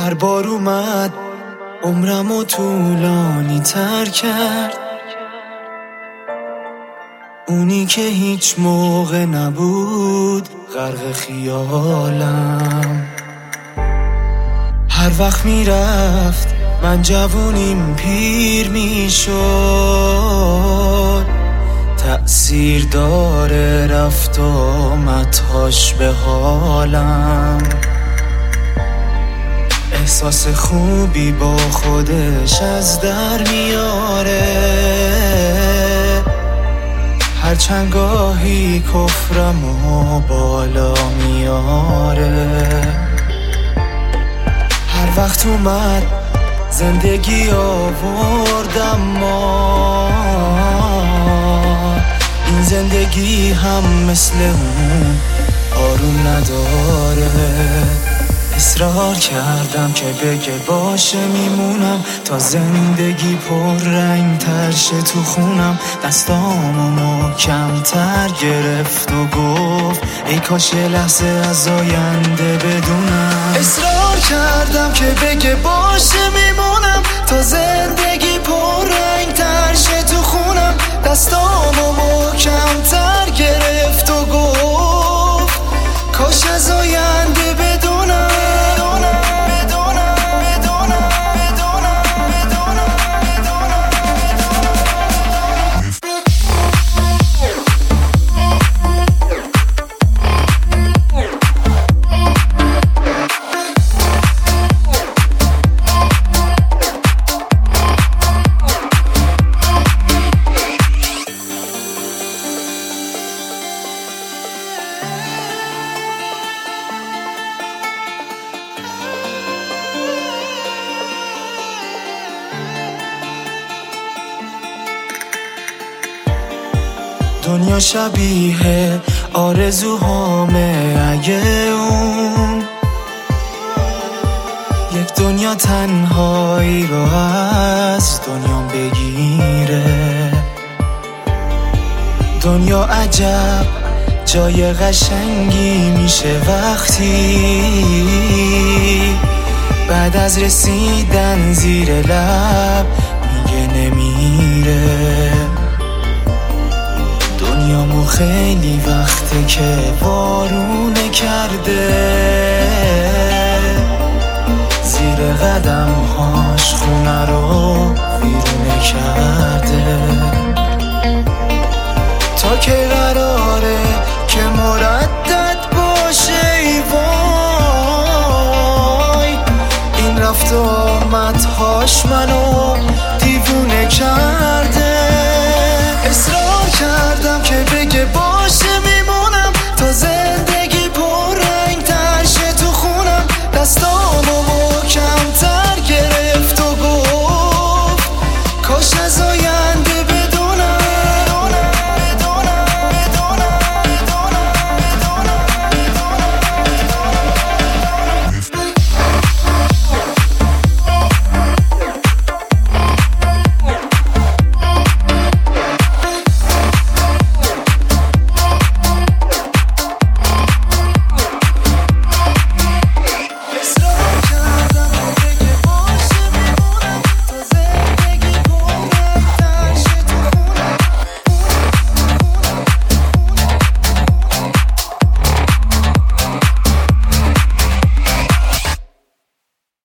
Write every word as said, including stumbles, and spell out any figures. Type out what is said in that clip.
هر بار اومد عمرمو طولانی تر کرد، اونی که هیچ موقع نبود غرق خیالم. هر وقت میرفت من جوونیم پیر میشد، تأثیر داره رفت آمدهاش به حالم. احساس خوبی با خودش از در میاره، هرچند گاهی کفرمو بالا میاره. هر وقت اومد زندگی آوردم ما، این زندگی هم مثل اون آروم نداره. اصرار کردم که بگه باشه میمونم تا زندگی پر رنگ تر شه تو خونم. دستامو محکم تر گرفت و گفت ای کاش یه لحظه از آینده بدونم. اصرار کردم که بگه باشه میمونم تا زندگی پر رنگ تر شه تو خونم. دستامو محکم تر گرفت و گفت کاش از آینده بدونم. دنیا شبیه آرزوهامه اگه اون یک دنیا تنهایی رو از دنیا بگیره. دنیا عجب جای قشنگی میشه وقتی بعد از رسیدن زیر لب میگه نمیره. دنیامو خیلی وقته که وارونه کرده، زیر قدمهاش خونه رو ویرونه کرده. تا که قراره که مردد باشه ای وای، این رفت و آمدهاش منو دیوونه کرد.